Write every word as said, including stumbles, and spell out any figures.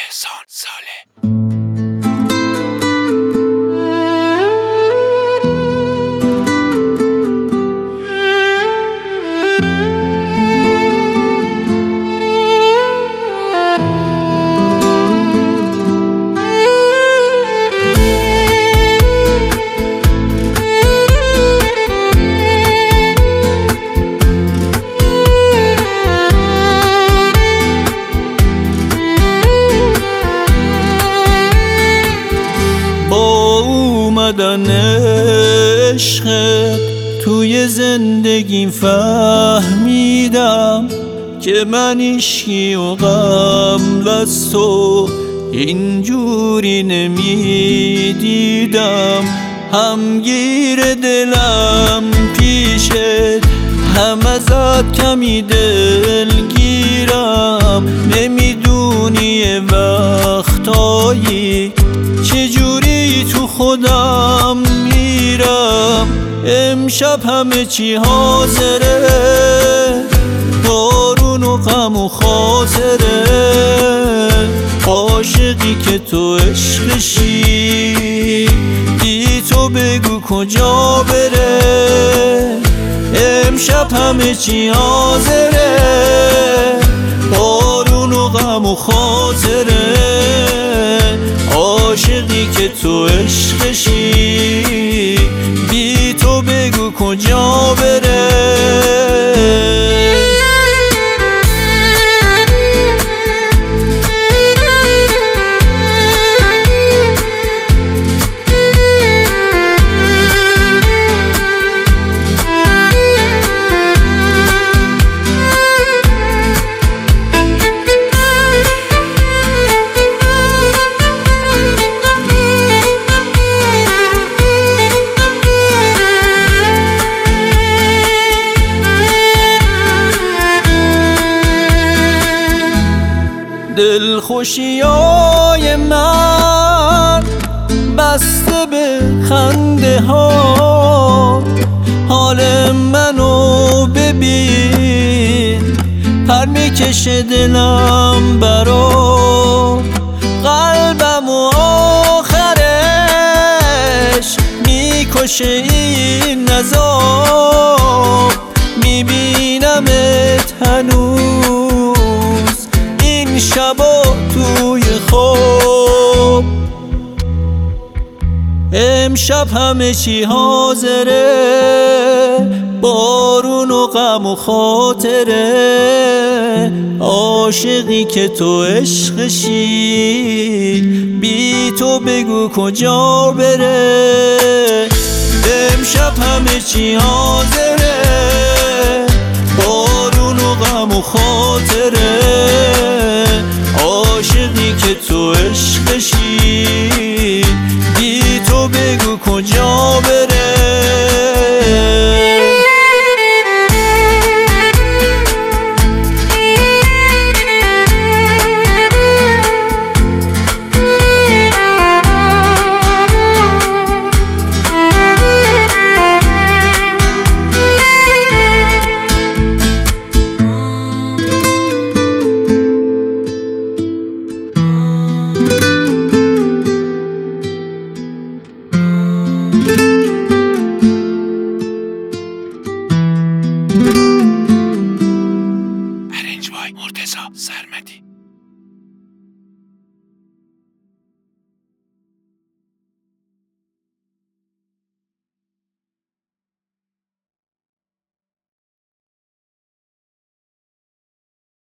احسان ساله. اومدن عشقت توی زندگیم فهمیدم که من عشقی و قبل از تو اینجوری نمیدیدم. همگیر دلم پیشت، هم ازت کمی دلگیرم. نمیدونی وقتایی چجوری تو خودم میرم. امشب همه چی حاضره، بارون و غم و خاطره. عاشقی که تو عشقشی، بی تو بگو کجا بره. امشب همه چی حاضره، بارون و غم و خاطره. عاشقی که تو عشقشی، بی تو بگو کجا بره. دلخوشیای من بسته به خنده ها، حال منو ببین پر میکشه دلم برا. قلبم و آخرش میکشه این نزا. میبینمت هنوز این شبا توی خواب. امشب همه چی حاضره، بارون و غم و خاطره. عاشقی که تو عشقشی، بی تو بگو کجا بره. امشب همه چی حاضره، بارون و غم و خاطره.